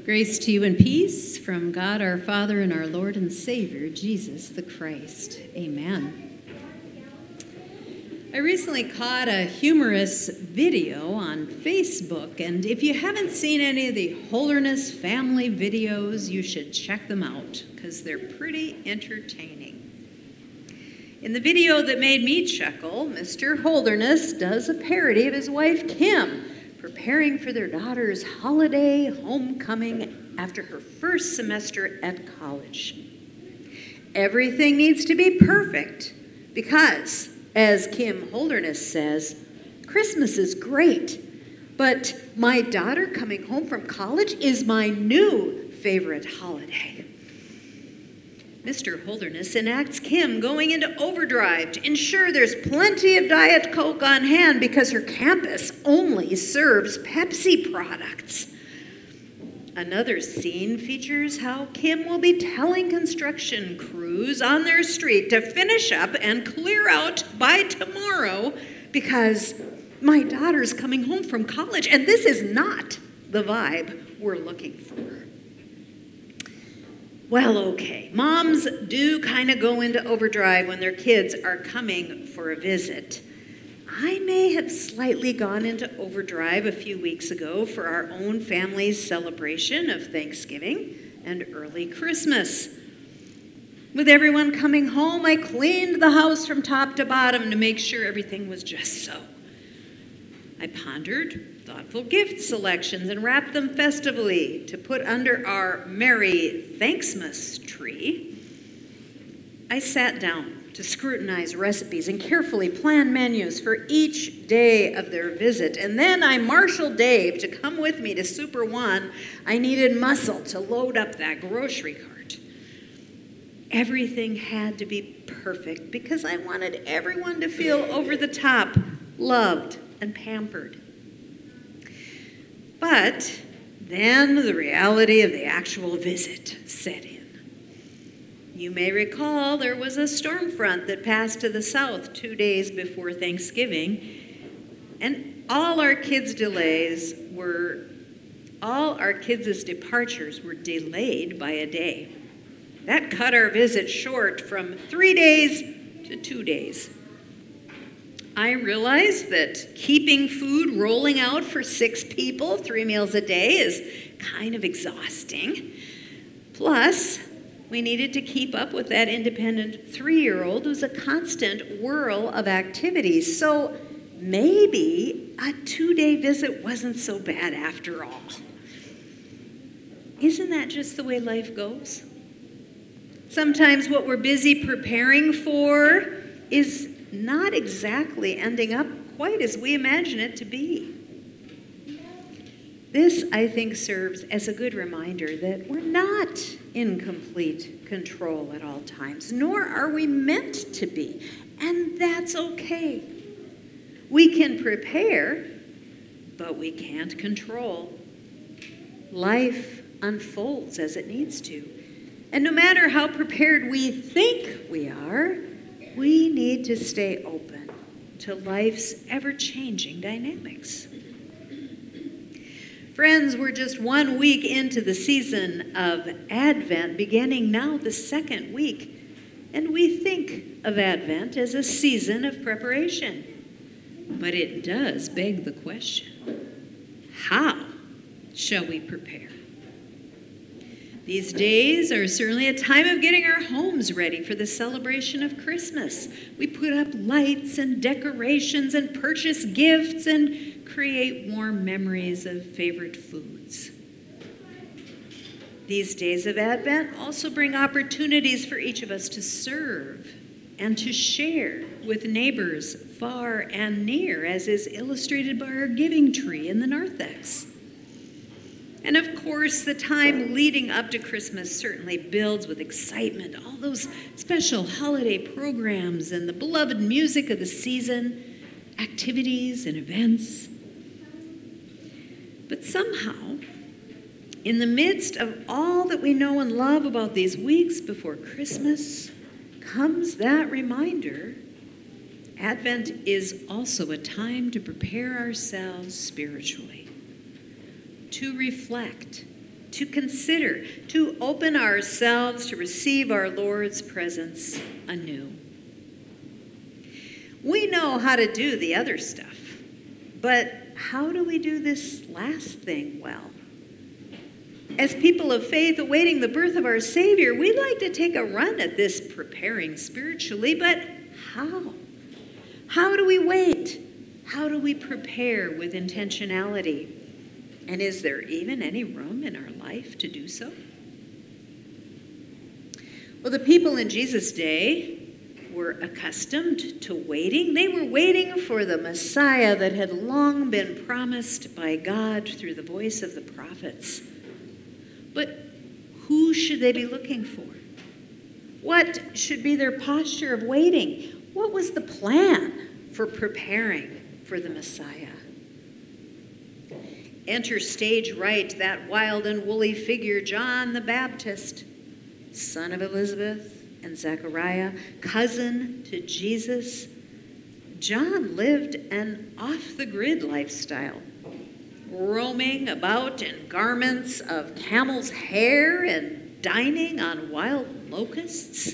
Grace to you and peace from God our Father and our Lord and Savior, Jesus the Christ. Amen. I recently caught a humorous video on Facebook, and if you haven't seen any of the Holderness family videos, you should check them out because they're pretty entertaining. In the video that made me chuckle, Mr. Holderness does a parody of his wife, Kim, preparing for their daughter's holiday homecoming after her first semester at college. Everything needs to be perfect because, as Kim Holderness says, Christmas is great, but my daughter coming home from college is my new favorite holiday. Mr. Holderness enacts Kim going into overdrive to ensure there's plenty of Diet Coke on hand because her campus only serves Pepsi products. Another scene features how Kim will be telling construction crews on their street to finish up and clear out by tomorrow because my daughter's coming home from college, and this is not the vibe we're looking for. Well, okay, moms do kind of go into overdrive when their kids are coming for a visit. I may have slightly gone into overdrive a few weeks ago for our own family's celebration of Thanksgiving and early Christmas. With everyone coming home, I cleaned the house from top to bottom to make sure everything was just so. I pondered thoughtful gift selections and wrapped them festively to put under our Merry Thanksmas tree. I sat down to scrutinize recipes and carefully plan menus for each day of their visit. And then I marshaled Dave to come with me to Super One. I needed muscle to load up that grocery cart. Everything had to be perfect because I wanted everyone to feel over the top, loved, and pampered. But then the reality of the actual visit set in. You may recall there was a storm front that passed to the south 2 days before Thanksgiving, and all our kids' departures were delayed by a day. That cut our visit short from 3 days to 2 days. I realized that keeping food rolling out for 6 people, 3 meals a day, is kind of exhausting. Plus, we needed to keep up with that independent 3-year-old who's a constant whirl of activities. So maybe a 2-day visit wasn't so bad after all. Isn't that just the way life goes? Sometimes what we're busy preparing for is not exactly ending up quite as we imagine it to be. This, I think, serves as a good reminder that we're not in complete control at all times, nor are we meant to be, and that's okay. We can prepare, but we can't control. Life unfolds as it needs to, and no matter how prepared we think we are, we need to stay open to life's ever-changing dynamics. Friends, we're just 1 week into the season of Advent, beginning now the 2nd week, and we think of Advent as a season of preparation. But it does beg the question, how shall we prepare? These days are certainly a time of getting our homes ready for the celebration of Christmas. We put up lights and decorations and purchase gifts and create warm memories of favorite foods. These days of Advent also bring opportunities for each of us to serve and to share with neighbors far and near, as is illustrated by our giving tree in the narthex. And of course, the time leading up to Christmas certainly builds with excitement, all those special holiday programs and the beloved music of the season, activities and events. But somehow, in the midst of all that we know and love about these weeks before Christmas, comes that reminder, Advent is also a time to prepare ourselves spiritually, to reflect to consider, to open ourselves to receive our Lord's presence anew. We know how to do the other stuff, but how do we do this last thing well? As people of faith awaiting the birth of our Savior, we'd like to take a run at this preparing spiritually, but how? How do we wait? How do we prepare with intentionality? And is there even any room in our life to do so? Well, the people in Jesus' day were accustomed to waiting. They were waiting for the Messiah that had long been promised by God through the voice of the prophets. But who should they be looking for? What should be their posture of waiting? What was the plan for preparing for the Messiah? Enter stage right that wild and woolly figure, John the Baptist, son of Elizabeth and Zechariah, cousin to Jesus. John lived an off-the-grid lifestyle, roaming about in garments of camel's hair and dining on wild locusts.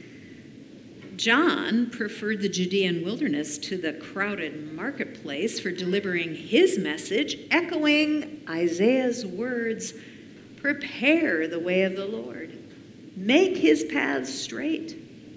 John preferred the Judean wilderness to the crowded marketplace for delivering his message, echoing Isaiah's words, "Prepare the way of the Lord. Make his paths straight."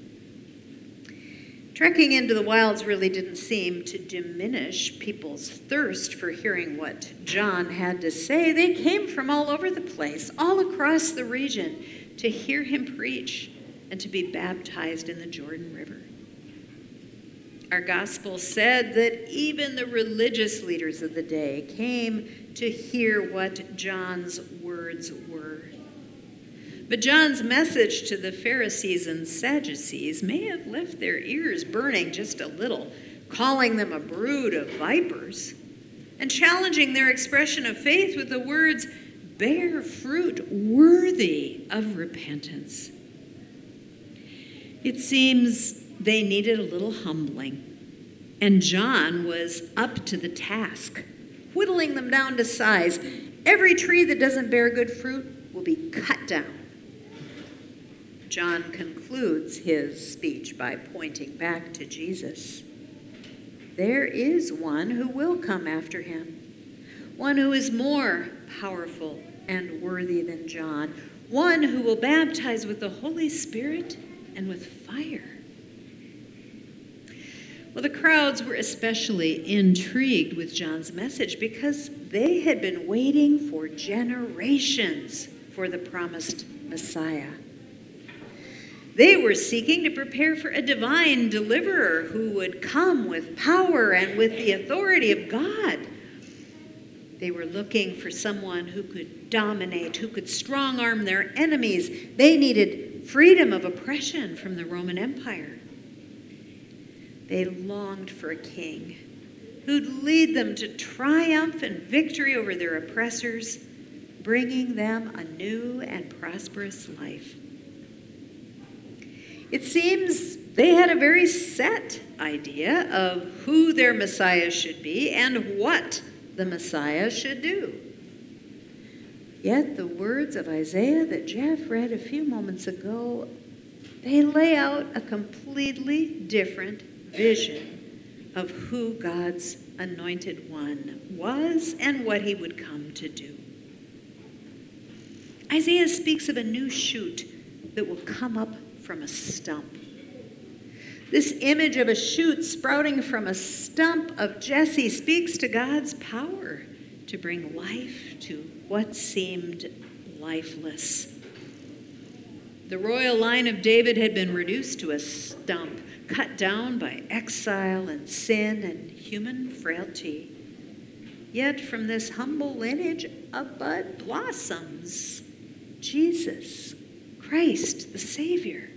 Trekking into the wilds really didn't seem to diminish people's thirst for hearing what John had to say. They came from all over the place, all across the region, to hear him preach and to be baptized in the Jordan River. Our gospel said that even the religious leaders of the day came to hear what John's words were. But John's message to the Pharisees and Sadducees may have left their ears burning just a little, calling them a brood of vipers, and challenging their expression of faith with the words, "Bear fruit worthy of repentance." It seems they needed a little humbling, and John was up to the task, whittling them down to size. Every tree that doesn't bear good fruit will be cut down. John concludes his speech by pointing back to Jesus. There is one who will come after him, one who is more powerful and worthy than John, one who will baptize with the Holy Spirit and with fire. Well, the crowds were especially intrigued with John's message because they had been waiting for generations for the promised Messiah. They were seeking to prepare for a divine deliverer who would come with power and with the authority of God. They were looking for someone who could dominate, who could strong-arm their enemies. They needed freedom of oppression from the Roman Empire. They longed for a king who'd lead them to triumph and victory over their oppressors, bringing them a new and prosperous life. It seems they had a very set idea of who their Messiah should be and what the Messiah should do. Yet the words of Isaiah that Jeff read a few moments ago, they lay out a completely different vision of who God's anointed one was and what he would come to do. Isaiah speaks of a new shoot that will come up from a stump. This image of a shoot sprouting from a stump of Jesse speaks to God's power to bring life to what seemed lifeless. The royal line of David had been reduced to a stump, cut down by exile and sin and human frailty. Yet from this humble lineage, a bud blossoms. Jesus, Christ, the Savior.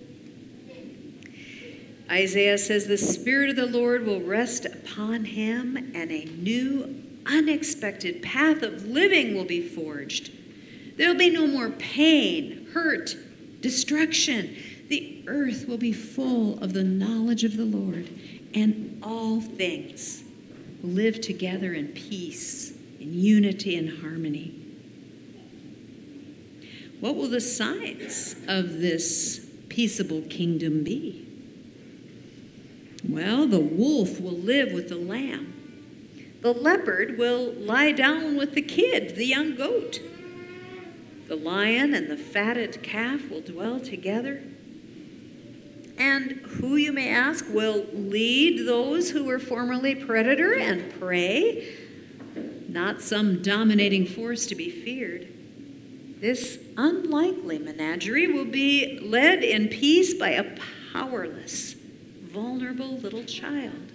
Isaiah says the Spirit of the Lord will rest upon him, and a new, unexpected path of living will be forged. There'll be no more pain, hurt, destruction. The earth will be full of the knowledge of the Lord, and all things will live together in peace, in unity and harmony. What will the signs of this peaceable kingdom be? Well, the wolf will live with the lamb. The leopard will lie down with the kid, the young goat. The lion and the fatted calf will dwell together. And who, you may ask, will lead those who were formerly predator and prey? Not some dominating force to be feared. This unlikely menagerie will be led in peace by a powerless, vulnerable little child.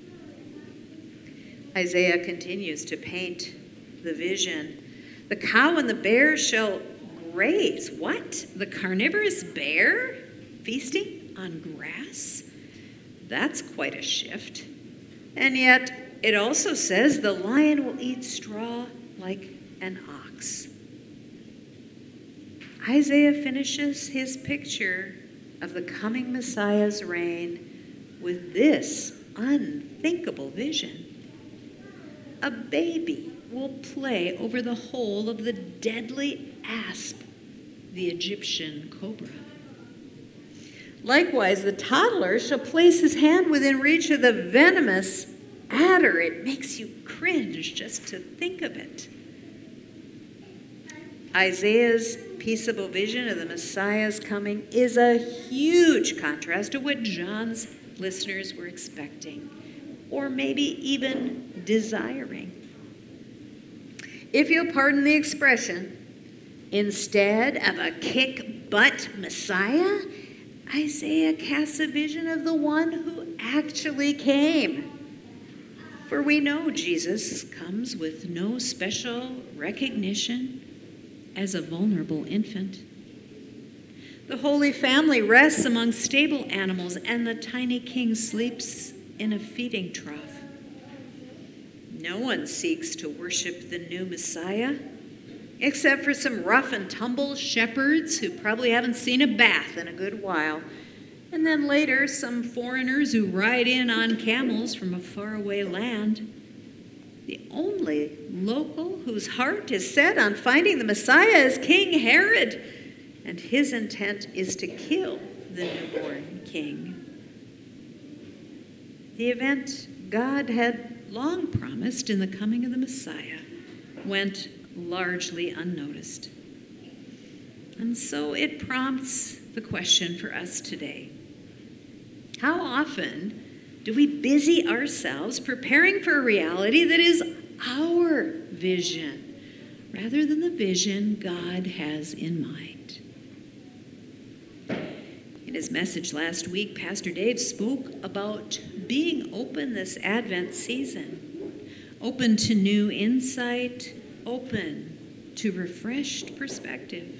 Isaiah continues to paint the vision. The cow and the bear shall graze. What? The carnivorous bear feasting on grass? That's quite a shift. And yet, it also says the lion will eat straw like an ox. Isaiah finishes his picture of the coming Messiah's reign with this unthinkable vision. A baby will play over the hole of the deadly asp, the Egyptian cobra. Likewise, the toddler shall place his hand within reach of the venomous adder. It makes you cringe just to think of it. Isaiah's peaceable vision of the Messiah's coming is a huge contrast to what John's listeners were expecting, or maybe even desiring. If you'll pardon the expression, instead of a kick-butt Messiah, Isaiah casts a vision of the one who actually came. For we know Jesus comes with no special recognition as a vulnerable infant. The Holy Family rests among stable animals, and the tiny king sleeps in a feeding trough. No one seeks to worship the new Messiah, except for some rough and tumble shepherds who probably haven't seen a bath in a good while, and then later some foreigners who ride in on camels from a faraway land. The only local whose heart is set on finding the Messiah is King Herod, and his intent is to kill the newborn king. The event God had long promised in the coming of the Messiah went largely unnoticed. And so it prompts the question for us today. How often do we busy ourselves preparing for a reality that is our vision rather than the vision God has in mind? In his message last week, Pastor Dave spoke about being open this Advent season, open to new insight, open to refreshed perspective.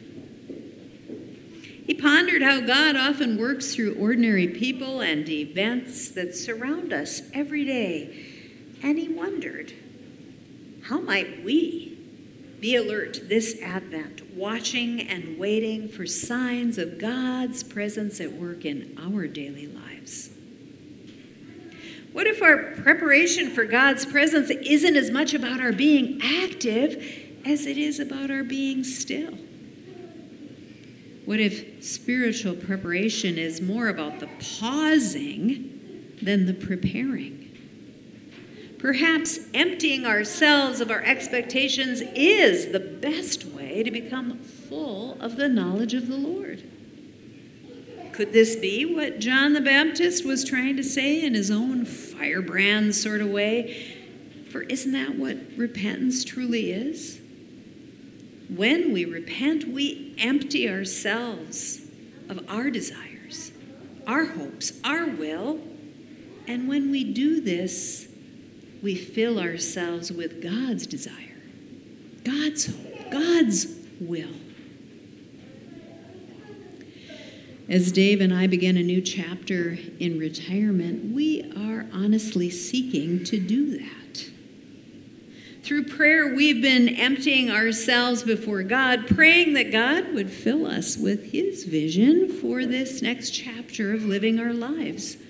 He pondered how God often works through ordinary people and events that surround us every day, and he wondered, how might we be alert this Advent, watching and waiting for signs of God's presence at work in our daily lives? What if our preparation for God's presence isn't as much about our being active as it is about our being still? What if spiritual preparation is more about the pausing than the preparing? Perhaps emptying ourselves of our expectations is the best way to become full of the knowledge of the Lord. Could this be what John the Baptist was trying to say in his own firebrand sort of way? For isn't that what repentance truly is? When we repent, we empty ourselves of our desires, our hopes, our will. And when we do this, we fill ourselves with God's desire, God's hope, God's will. As Dave and I begin a new chapter in retirement, we are honestly seeking to do that. Through prayer, we've been emptying ourselves before God, praying that God would fill us with his vision for this next chapter of living our lives.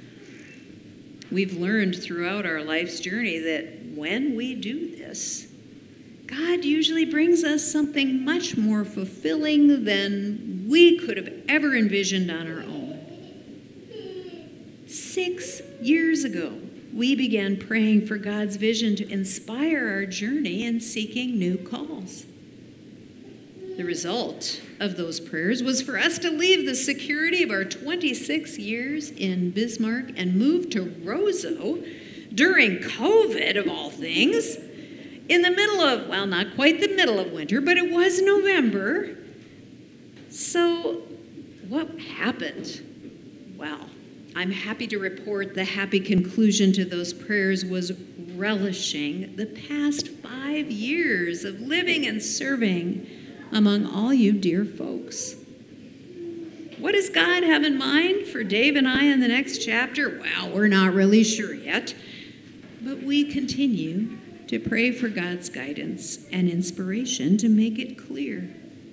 We've learned throughout our life's journey that when we do this, God usually brings us something much more fulfilling than we could have ever envisioned on our own. 6 years ago, we began praying for God's vision to inspire our journey in seeking new calls. The result of those prayers was for us to leave the security of our 26 years in Bismarck and move to Roseau during COVID, of all things, in the middle of, well, not quite the middle of winter, but it was November. So what happened? Well, I'm happy to report the happy conclusion to those prayers was relishing the past 5 years of living and serving among all you dear folks. What does God have in mind for Dave and I in the next chapter? Well, we're not really sure yet, but we continue to pray for God's guidance and inspiration to make it clear.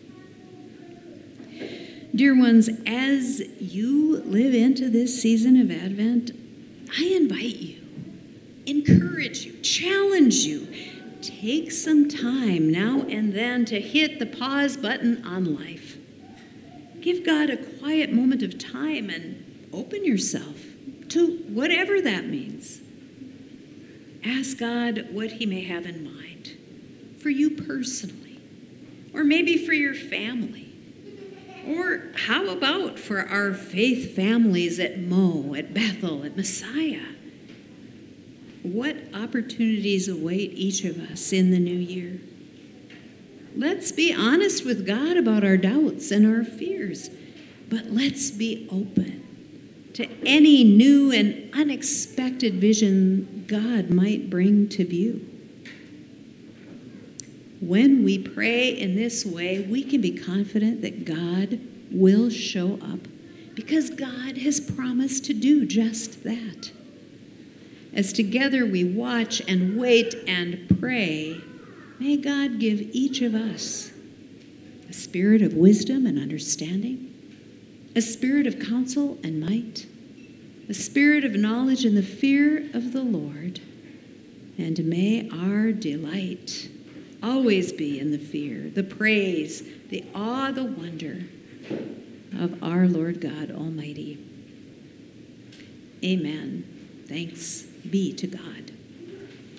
Dear ones, as you live into this season of Advent, I invite you, encourage you, challenge you, take some time now and then to hit the pause button on life. Give God a quiet moment of time and open yourself to whatever that means. Ask God what He may have in mind for you personally, or maybe for your family. Or how about for our faith families at Mo, at Bethel, at Messiah? What opportunities await each of us in the new year? Let's be honest with God about our doubts and our fears, but let's be open to any new and unexpected vision God might bring to view. When we pray in this way, we can be confident that God will show up because God has promised to do just that. As together we watch and wait and pray, may God give each of us a spirit of wisdom and understanding, a spirit of counsel and might, a spirit of knowledge and the fear of the Lord. And may our delight always be in the fear, the praise, the awe, the wonder of our Lord God Almighty. Amen. Thanks be to God.